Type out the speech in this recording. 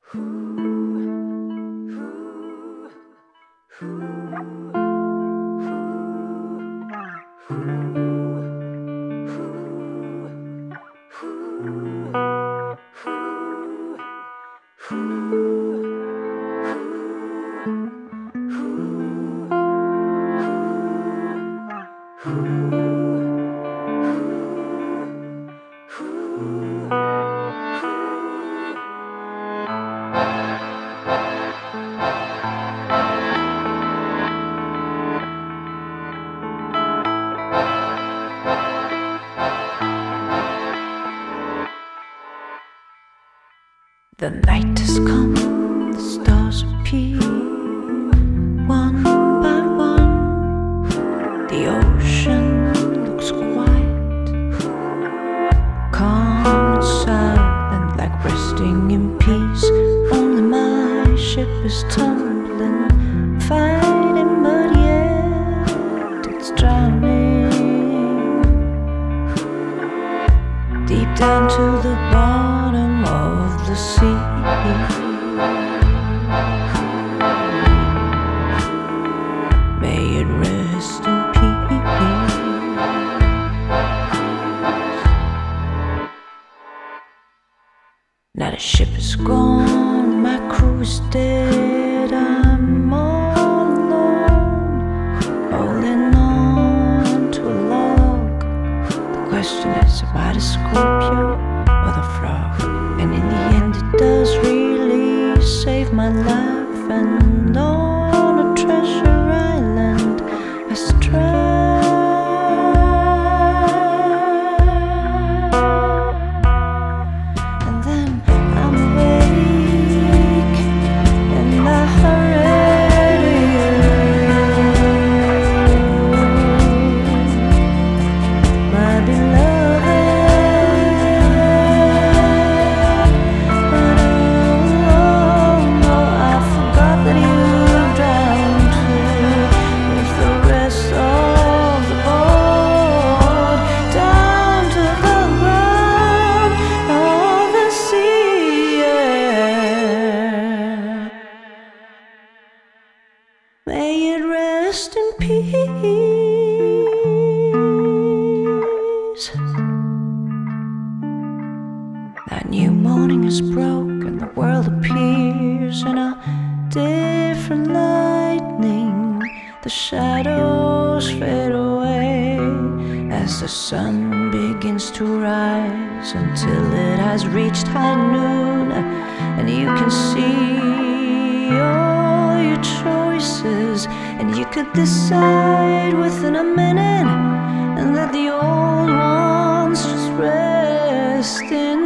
The night has come, the stars appear one by one. The ocean looks quiet, calm and silent, like resting in peace. Only my ship is tumbling, fighting, but yet it's drowning. Deep down to the bottom of the sea. May it rest in peace. Now the ship is gone, my crew is dead. I'm all alone, holding on to a log. The question is, am I the Scorpio or the frog? And in the end it does really save my life. And on a treasure island I strive. And then I'm awake and I hurry to you, my beloved. May it rest in peace. That new morning is broke and the world appears in a different lightning. The shadows fade away as the sun begins to rise, until it has reached high noon and you can see all your choices, and you could decide within a minute, and let the old ones just rest in